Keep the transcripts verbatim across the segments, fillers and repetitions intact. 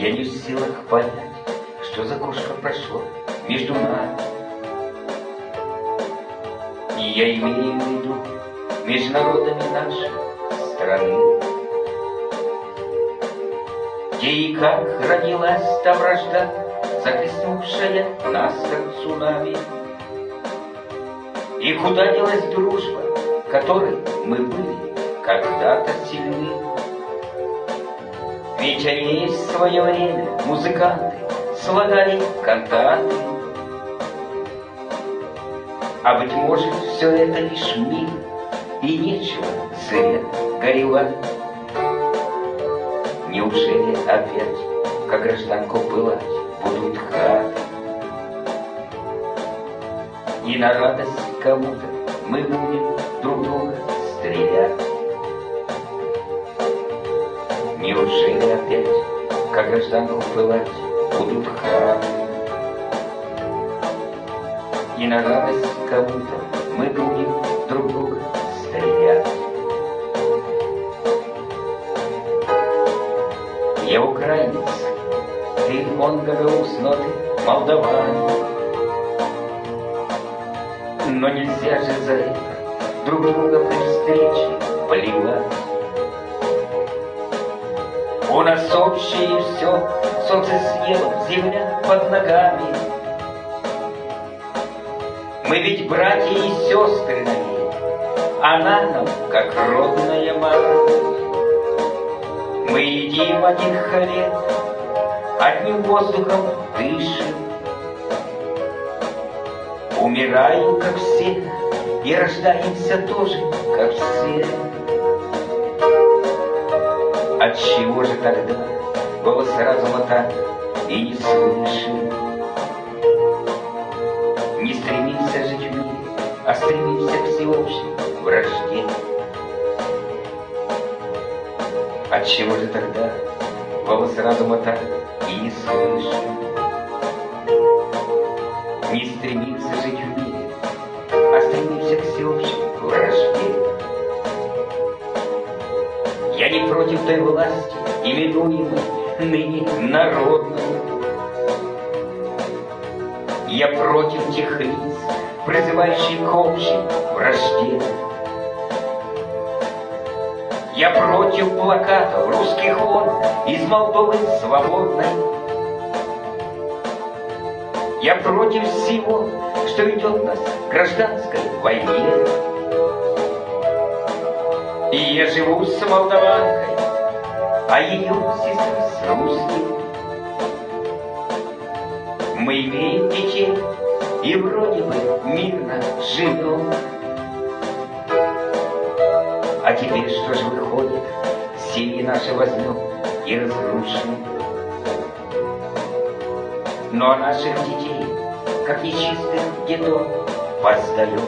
Я не в силах понять, что за кошка прошла между нами. И я имею в виду между народами нашей страны, где и как родилась та вражда, захлестнувшая нас, как цунами. И куда делась дружба, которой мы были когда-то сильны? Ведь они в свое время, музыканты, слагали кантаты. А быть может, все это лишь миг, и нечего зря горевать. Неужели опять, как гражданку пылать, будут хаты? И на радость кому-то мы будем друг друга стрелять. Неужели опять, как гражданку пылать, будут хаты? И на радость кому-то мы будем друг друга стрелять. Я украинец, ты онгагаус, но ты молдаванин. Но нельзя же за это друг друга при встрече поливать. У нас общее все, солнце с небом, земля под ногами. Мы ведь братья и сестры на ней, она нам как родная мать. Мы едим один хлеб, одним воздухом дышим. Умираем, как все, и рождаемся тоже, как все. Отчего же тогда голос разума так и не слышим? Не стремимся жить в мире, а стремимся к всеобщей вражде. Отчего же тогда голос разума так и не слышим? Не стремимся жить в мире, а стремимся к всеобщей вражде. Я не против той власти, именуемой ныне народной. Я против тех лиц, призывающих к общей вражде. Я против плакатов русских вон из Молдовы свободной. Я против всего, что ведет нас к гражданской войне. И я живу с молдаванкой, а ее сестра с русским. Мы имеем детей и вроде бы мирно живем. А теперь что же выходит, семьи наши возьмем и разрушим. Но наших детей, как нечистых деток, поздаем.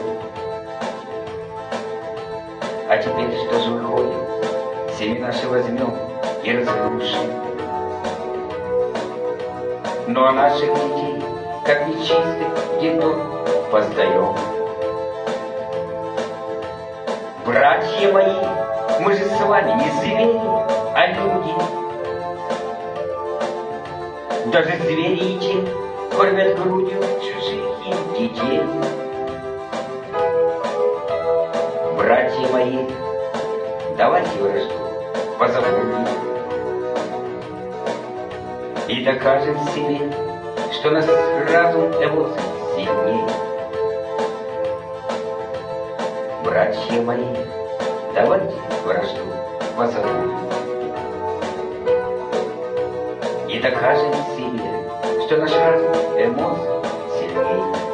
А теперь что же выходит, семьи наши возьмем и разрушим. Но наших детей, как нечистых деток, поздаем. Братья мои, мы же с вами не звери, а люди. Даже звери и те кормят грудью чужих им детей. Братья мои, давайте вражду позабудем и докажем себе, что нас разум эмоций сильнее. Братья мои, давайте вражду позабудем и докажем себе, что наш разум эмоций сильнее.